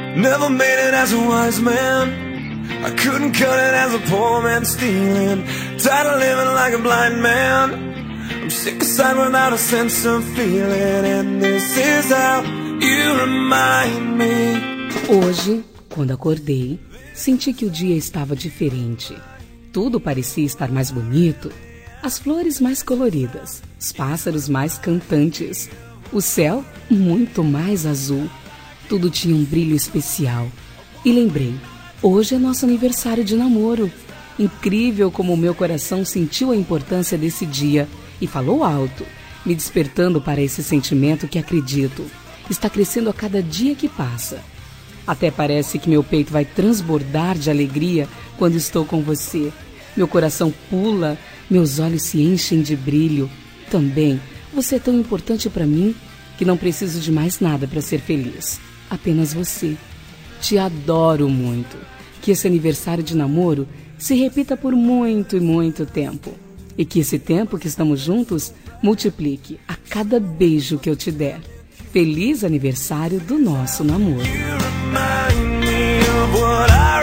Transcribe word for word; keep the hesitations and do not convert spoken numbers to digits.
Never made it as a wise man. I couldn't cut it as a poor man stealing. Tired of living like a blind man. I'm sick aside without a sense of feeling. And this is how you remind me. Hoje, quando acordei, senti que o dia estava diferente. Tudo parecia estar mais bonito. As flores mais coloridas, os pássaros mais cantantes, o céu muito mais azul. Tudo tinha um brilho especial. E lembrei, hoje é nosso aniversário de namoro. Incrível como o meu coração sentiu a importância desse dia e falou alto, me despertando para esse sentimento que acredito está crescendo a cada dia que passa. Até parece que meu peito vai transbordar de alegria quando estou com você. Meu coração pula, meus olhos se enchem de brilho. Também, você é tão importante para mim que não preciso de mais nada para ser feliz. Apenas você. Te adoro muito. Que esse aniversário de namoro se repita por muito e muito tempo. E que esse tempo que estamos juntos multiplique a cada beijo que eu te der. Feliz aniversário do nosso namoro.